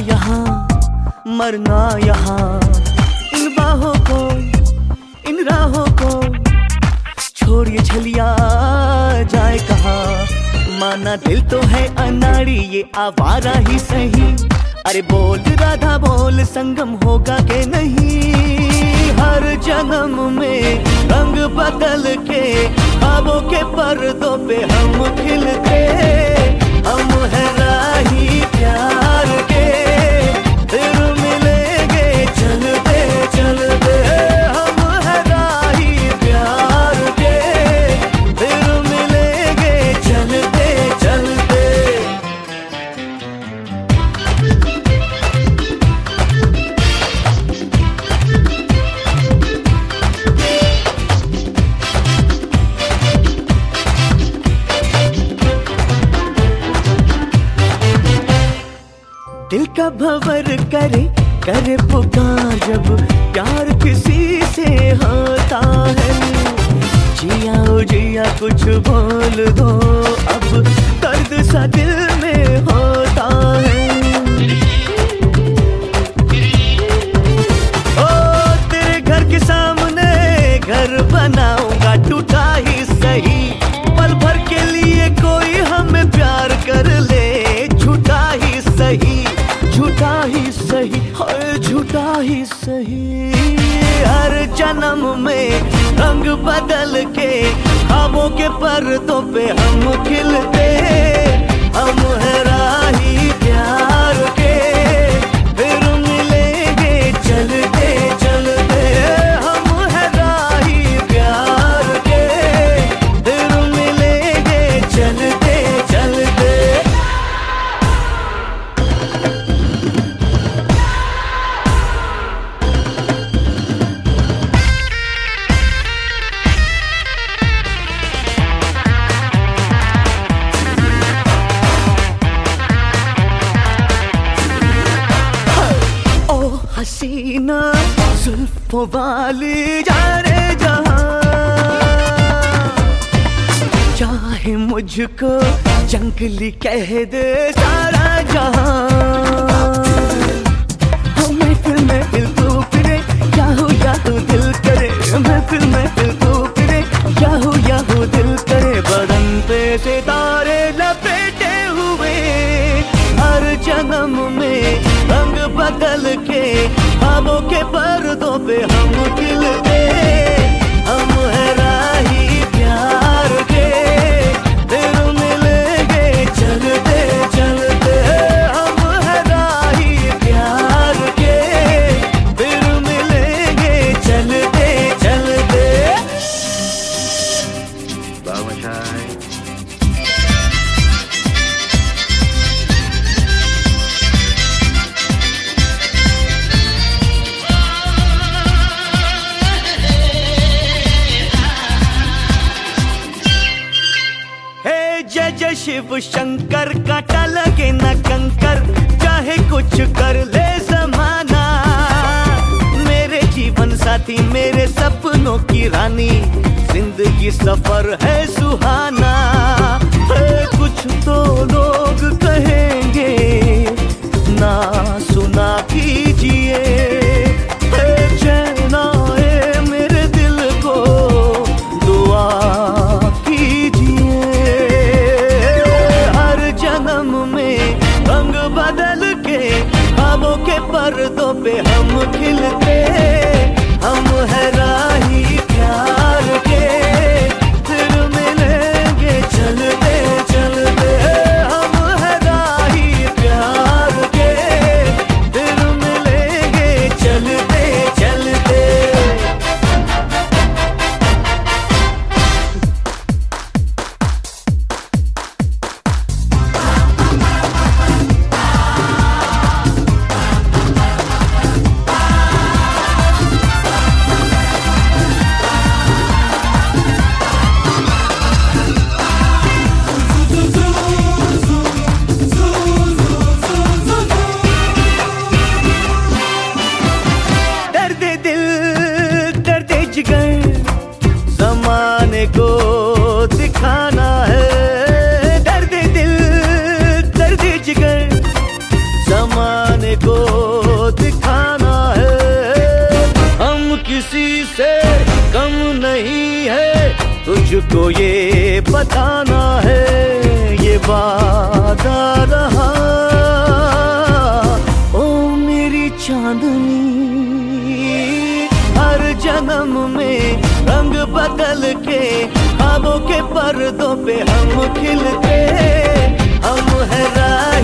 यहाँ मरना यहाँ, इन बाहों को इन राहों को छोड़िए छलिया जाए कहाँ। माना दिल तो है अनाड़ी ये आवारा ही सही, अरे बोल राधा बोल संगम होगा के नहीं। हर जन्म में रंग बदल के ख्वाबों के पर्दों पे हम खिलते, हम है राही प्यार के, फिर मिलेंगे चलते चलते। हम है राही प्यार के, फिर मिलेंगे चलते चलते। दिल का भंवर करे करे पुकार जब प्यार किसी से होता है। जिया ओ जिया कुछ बोल दो अब दर्द सा दिल में होता है। ओ तेरे घर के सामने घर बनाऊंगा टूटा ही सही, पल भर के लिए कोई हमें प्यार कर ले, झूठा ही सही झूठा ही सही और झूठा ही सही। हर जन्म में रंग बदल के ख्वाबों के पर्दों पे हम खिलते, हम है राही प्यार के, फिर मिलेंगे चलते चलते। हम है राही प्यार के, फिर मिलेंगे चलते चलते। हसीना जुल्फों वाली जाने जहां, चाहे मुझको जंगली कह दे सारा जहां। महफिल महफिल तू फिरे याहू याहू दिल करे, महफिल महफिल तू फिरे याहू याहू दिल करे। बदन पे सितारे लपेटे हुए हर जन्म में रंग बदल के ख्वाबों के पर्दों पे हम खिलते, हम है राही प्यार के, फिर मिलेंगे चलते चलते। हम है राही प्यार के, फिर मिलेंगे चलते चलते। जय जय शिव शंकर, काटा लगे न कंकर, चाहे कुछ कर ले जमाना। मेरे जीवन साथी मेरे सपनों की रानी, जिंदगी सफर है सुहाना। कुछ तो लोग कहेंगे ना सुना कीजिए, चैन आए मेरे दिल को दुआ कीजिए। हर जन्म में रंग बदल के ख्वाबों के पर्दों पे हम खिलते, हम है राही प्यार के, फिर मिलेंगे चलते चलते। हम है राही प्यार के, फिर मिलेंगे चलते चलते। तुझको ये बताना है, ये वादा रहा। ओ मेरी चांदनी, हर जन्म में रंग बदल के ख्वाबों के पर्दों पे हम खिलते, हम है राय